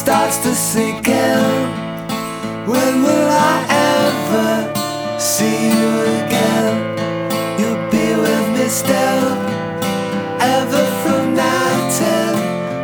starts to sink in. When will I ever see you